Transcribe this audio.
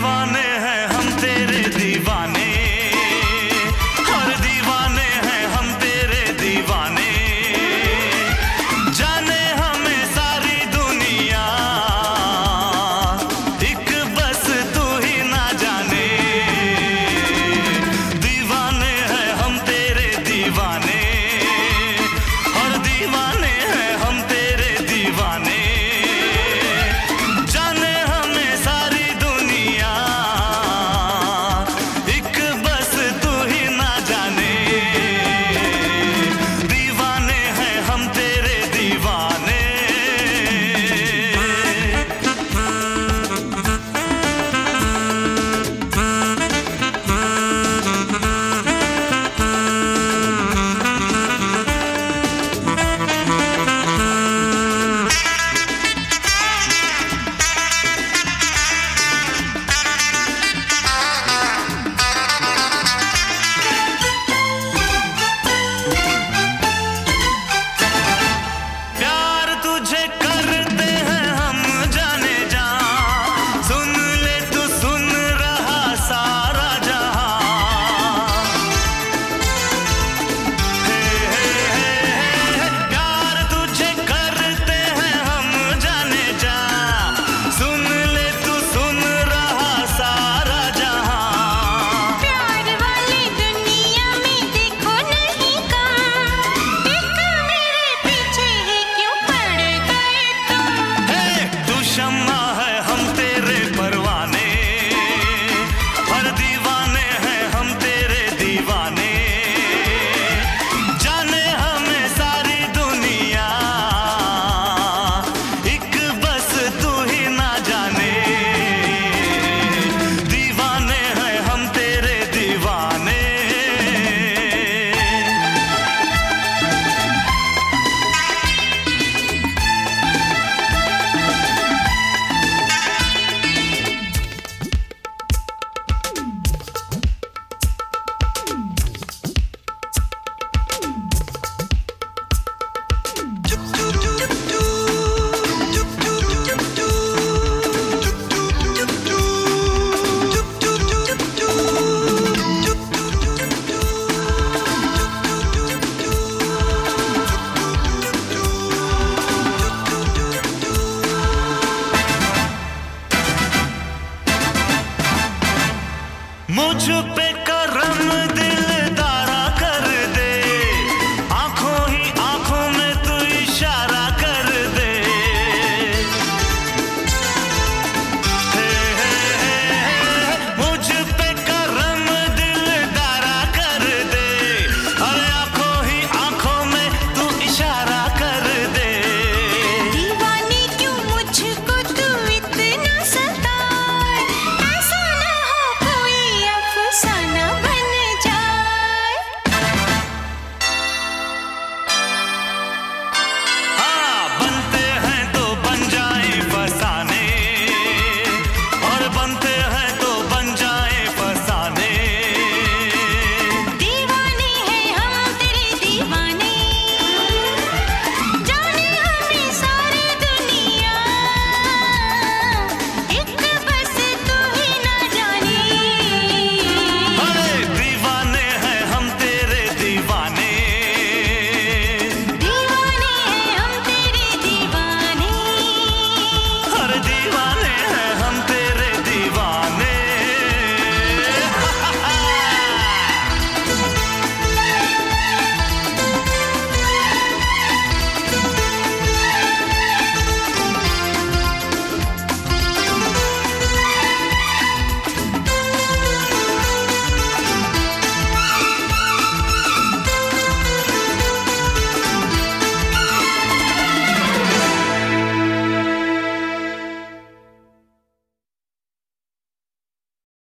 दीवाने हैं हम तेरे दीवाने, और दीवाने हैं हम तेरे दीवाने। जाने हमें सारी दुनिया, एक बस तू ही ना जाने। दीवाने हैं हम तेरे दीवाने, और दीवाने हैं हम तेरे दीवाने। जाने हमें सारी दुनिया, एक बस तू ही ना जाने। दीवाने हैं हम तेरे दीवाने। प्यार तुझे करते हैं हम जाने जा, सुन ले तू सुन रहा सारा जहां। प्यार तुझे करते हैं हम जाने जा, सुन ले तू सुन रहा सारा जहां। प्यार वाली दुनिया में देखो नहीं कम, एक मेरे पीछे ही क्यों पड़ गए तुम। तू शम्मा है हम तेरे परवाने, और दीवाने हैं हम तेरे दीवाने। जाने हमें सारी दुनिया, एक बस तू ही ना जाने। दीवाने हैं हम तेरे दीवाने। मुझ पे करम दिल